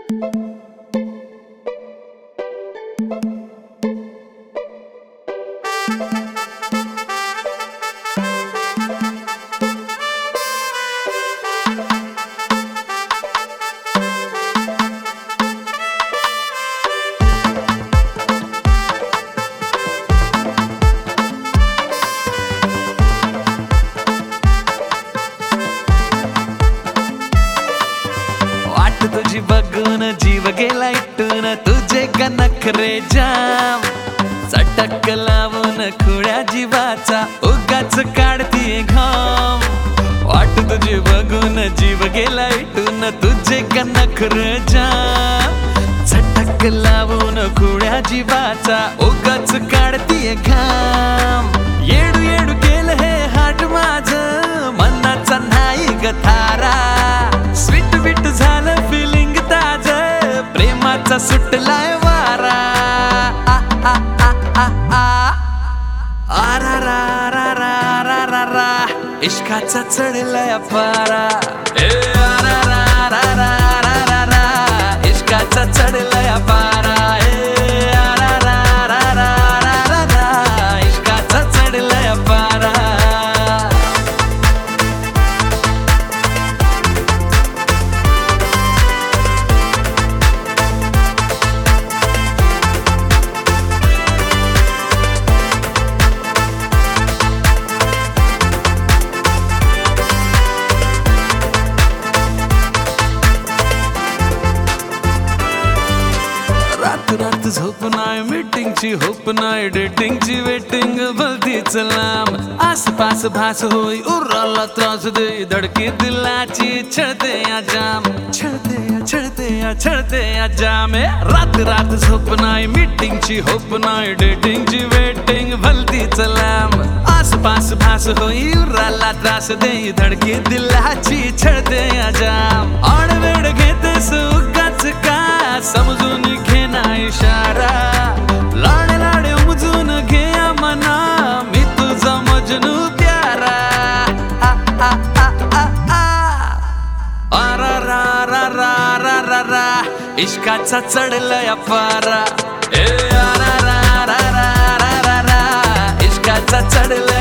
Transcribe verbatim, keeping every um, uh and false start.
तुझी बघून जीव गेला इटून तुझे का नखरे जाम चटक लावून खुळ्या जीवाचा उगाच काढतीये घाम वाट तुझी बघून जीव गेला इटून तुझे का नखरे जाम चटक लावून खुळ्या जीवाचा उगाच काढतीये घाम येडू येडू केलं हे हाट माझं मनाचा नाही ग थारा स्वीट बीट झालं फिलिंग ताज प्रेमाचा सुटलाय वारा आ आ आ आ आ आरा रा रा रा रा रा रा इश्काचा चढलाय पारा ए आरा रा रा रा रा रा रा इश्काचा चढलाय पारा ए आरा रा रा रा रा रा रा इश्काचा चढलाय पारा रात रात झोप नाही मीटिंगची होप नाही डेटिंगची वेटिंग भलतीच लांब आसपास भास होई उराला त्रास दे धडकी दिलाची छळते या जाम छळते या छळते या छळते या जाम रात रात झोप नाही मीटिंगची होप नाही डेटिंगची वेटिंग भलतीच लांब आसपास भास होई उराला त्रास दे धडकी दिलाची छळते या जाम आडवेड घेते सुगाच का समजून घे ना इशारा लाडे लाडे उमजून घे मना मी तुझा मजनू प्यारा आ आ आ आ आ आरा रा रा रा रा रा रा इश्काचा चढलाय पारा ए आरा रा रा रा रा रा रा इश्काचा चढलाय